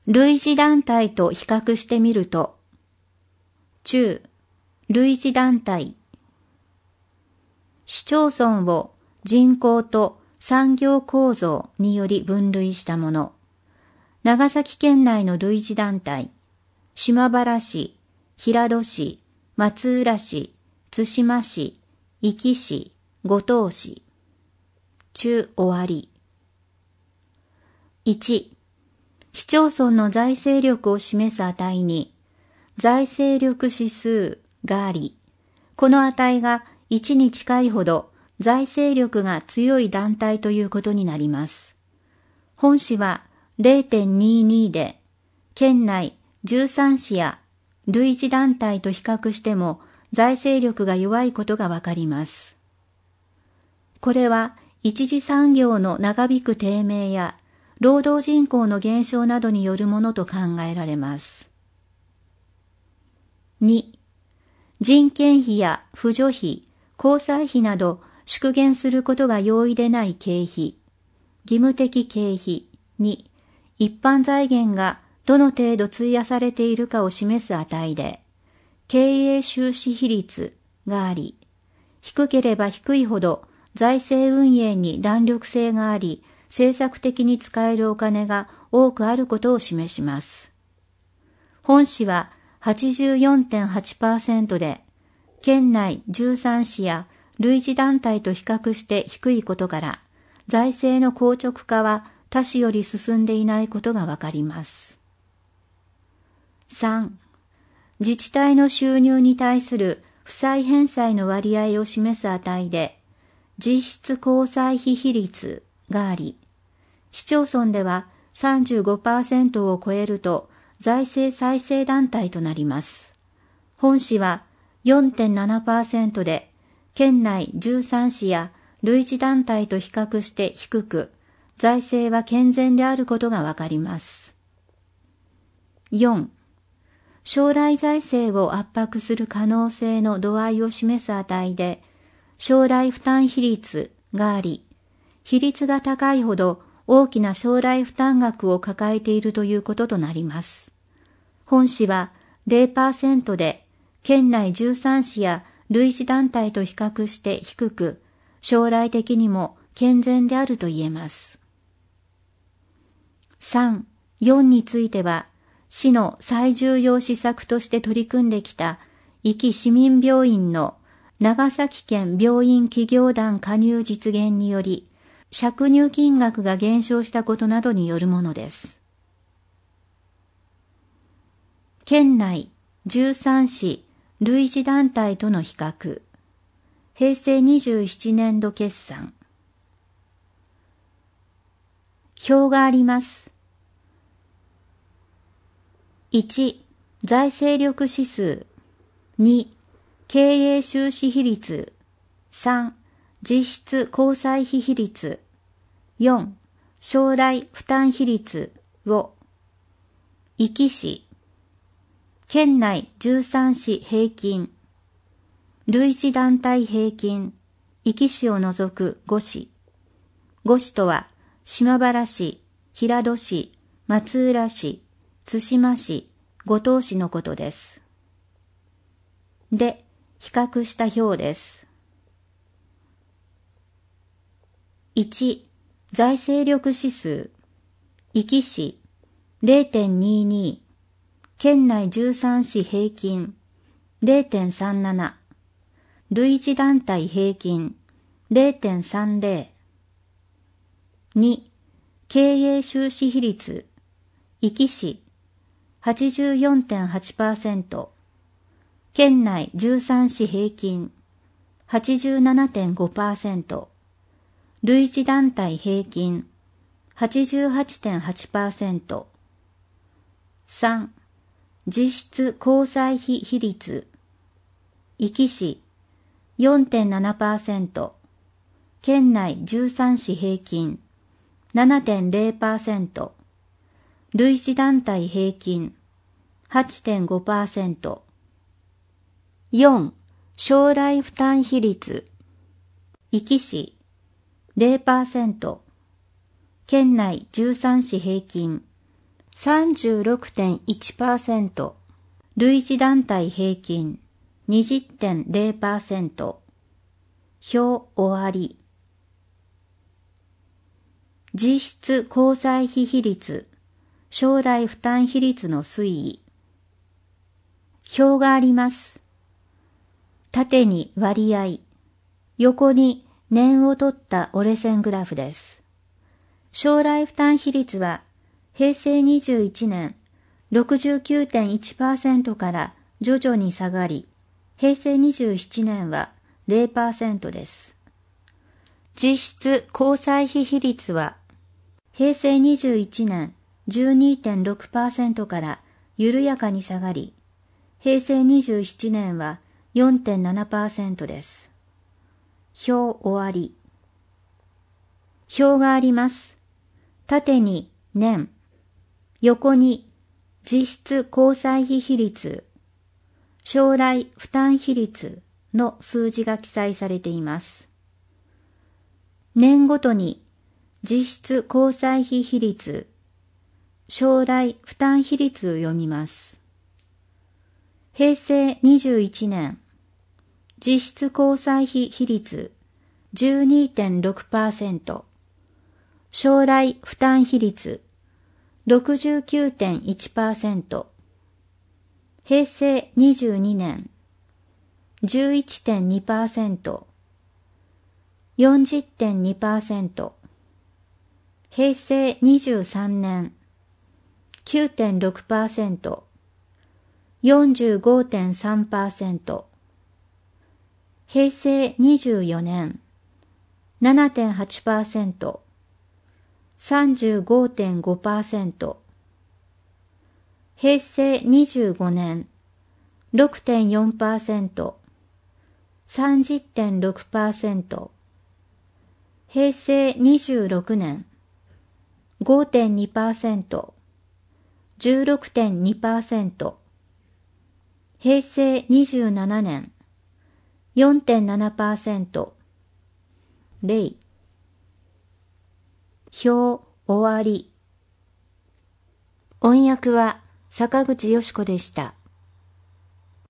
類似団体と比較してみると、中、類似団体。市町村を人口と産業構造により分類したもの。長崎県内の類似団体、島原市、平戸市、松浦市、対馬市、壱岐市、五島市。中終わり。1、市町村の財政力を示す値に、財政力指数があり、この値が1に近いほど財政力が強い団体ということになります。本市は 0.22 で、県内13市や類似団体と比較しても財政力が弱いことがわかります。これは一次産業の長引く低迷や労働人口の減少などによるものと考えられます。2、人件費や扶助費、交際費など縮減することが容易でない経費、義務的経費に一般財源がどの程度費やされているかを示す値で、経営収支比率があり、低ければ低いほど財政運営に弾力性があり、政策的に使えるお金が多くあることを示します。本市は 84.8% で、県内13市や類似団体と比較して低いことから、財政の硬直化は他市より進んでいないことがわかります。3、自治体の収入に対する負債返済の割合を示す値で、実質交際費比率があり、市町村では 35% を超えると財政再生団体となります。本市は 4.7% で、県内13市や類似団体と比較して低く、財政は健全であることがわかります。4、将来財政を圧迫する可能性の度合いを示す値で、将来負担比率があり、比率が高いほど大きな将来負担額を抱えているということとなります。本市は 0% で、県内13市や類似団体と比較して低く、将来的にも健全であると言えます。3、4については、市の最重要施策として取り組んできた、壱岐市民病院の長崎県病院企業団加入実現により、借入金額が減少したことなどによるものです。県内13市類似団体との比較。平成27年度決算。表があります。1、財政力指数。2、経営収支比率。3、実質交際費比率。4、将来負担比率を。壱岐市。県内13市平均。類似団体平均。壱岐市を除く5市。5市とは、島原市、平戸市、松浦市、対馬市、五島市のことです。で、比較した表です。1、財政力指数。壱岐市 0.22、県内13市平均 0.37、類似団体平均 0.30。2、経営収支比率。壱岐市 84.8%、県内13市平均 87.5%、類似団体平均 88.8%。3、実質交際費比率。壱岐市 4.7%、県内13市平均 7.0%、類似団体平均 8.5%。4、将来負担比率。壱岐市 0%、県内13市平均 36.1%、類似団体平均 20.0%、表終わり。実質交際費比率、将来負担比率の推移。表があります。縦に割合、横に年を取った折れ線グラフです。将来負担比率は平成21年 69.1% から徐々に下がり、平成27年は 0% です。実質交際費比率は平成21年 12.6% から緩やかに下がり、平成27年は 4.7% です。表終わり。表があります。縦に年、横に実質交際費比率、将来負担比率の数字が記載されています。年ごとに実質交際費比率、将来負担比率を読みます。平成21年、実質交際費比率 12.6%、将来負担比率 69.1%、平成22年 11.2%、40.2%、平成23年 9.6%、45.3%、平成24年 7.8%、35.5%、平成25年 6.4%、30.6%、平成26年 5.2%、16.2%、平成27年 4.7%、例。表終わり。音訳は坂口よし子でした。